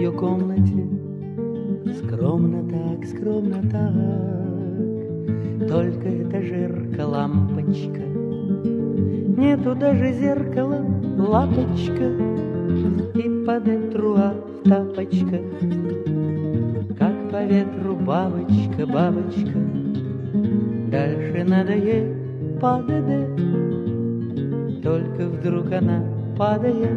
ее комнате скромно так, скромно так. Только этажерка, лампочка, нету даже зеркала, лапочка, и падает труа в тапочках, как по ветру бабочка, бабочка. Дальше надо ей падать, только вдруг она падает.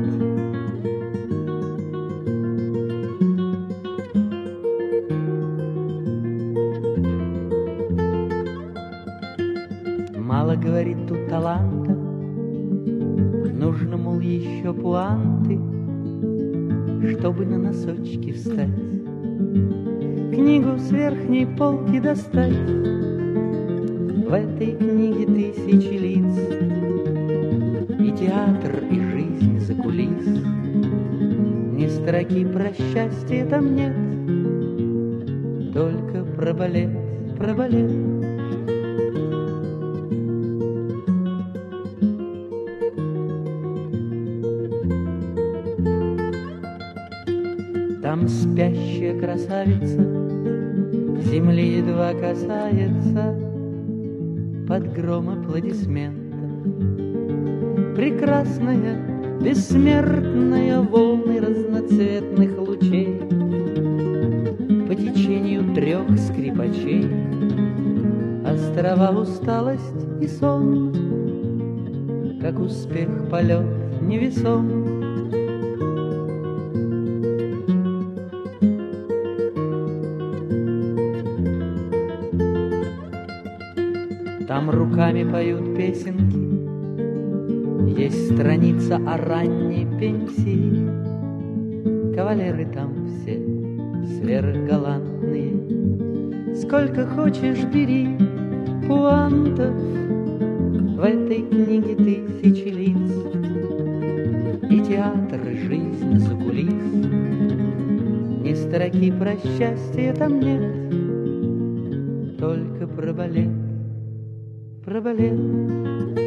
Мало, говорит, тут таланта, нужно, мол, еще пуанты, чтобы на носочки встать, книгу с верхней полки достать. В этой книге тысячи лиц, и театр, и жизнь за кулис. Ни строки про счастье там нет, только про балет, про балет. Там спящая красавица земли едва касается под гром аплодисментов. Прекрасная, бессмертная, волны разноцветных лучей по течению 3 скрипачей. Острова, усталость и сон, как успех, полет невесом. Там руками поют песенки, есть страница о ранней пенсии. Кавалеры там все сверхгалантные. Сколько хочешь бери пуантов, в этой книге тысячи лиц, и театр, и жизнь за кулис. Ни строки про счастье там нет, только про балет, про балет.